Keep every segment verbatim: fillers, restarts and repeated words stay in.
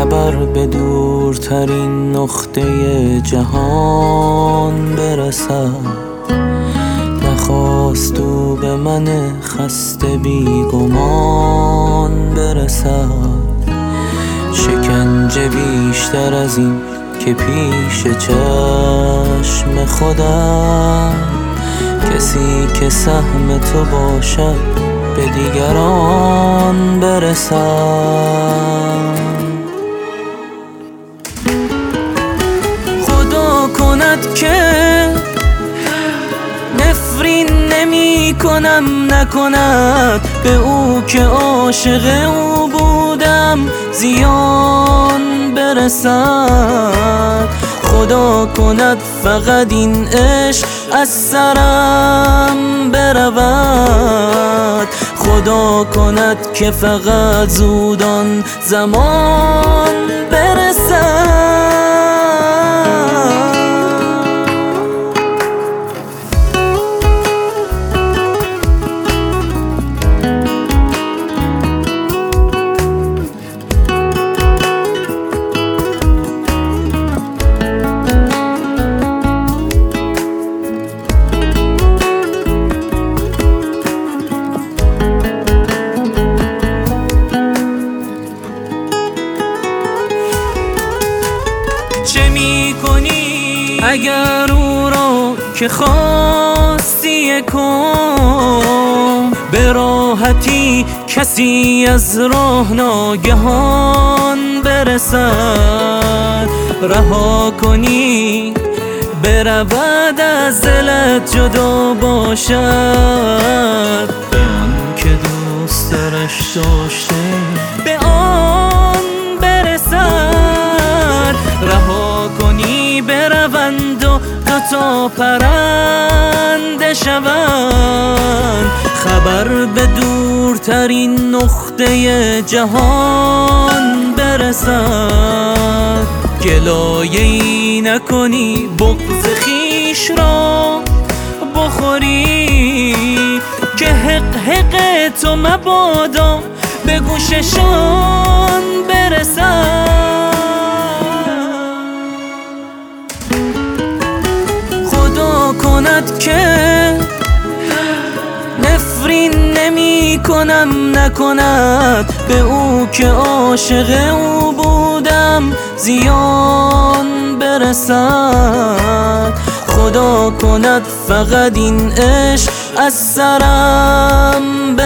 خبر به دورترین نقطه جهان برسد. نخواست او به من خسته بیگمان برسد. شکنجه بیشتر از این که پیش چشم خودم، کسی که سهم تو باشد به دیگران برسد. خدا کند که نفرین نمی کنم، نکند به او که عاشق او بودم زیان برسد. خدا کند فقط این عشق از سرم برود. خدا کند که فقط زودان زمان برسد. چه می کنی اگر او را که خواستی کن، به راحتی کسی از راه ناگهان برسد. رها کنی برود از دلت جدا باشد. به آن که دوست درش داشته به آن برسد. رها کنی بروند و دوتا پرنده شوند. خبر به دورترین نقطه جهان برسد. گلایه‌ای نکنی بغض خویش را بخوری، که حق حق تو مبادا به گوششان برسد. خدا کند که نفرین نمی کنم، نکند به او که عاشق او بودم زیان برسد. خدا کند فقط این عشق از سرم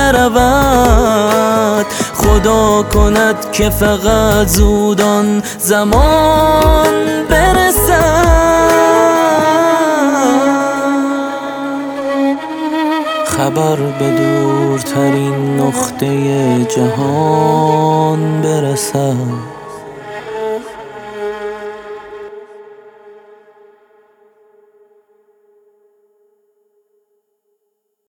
برود. خدا کند که فقط زودان زمان برسد. خبر به دورترین نقطه جهان برسد.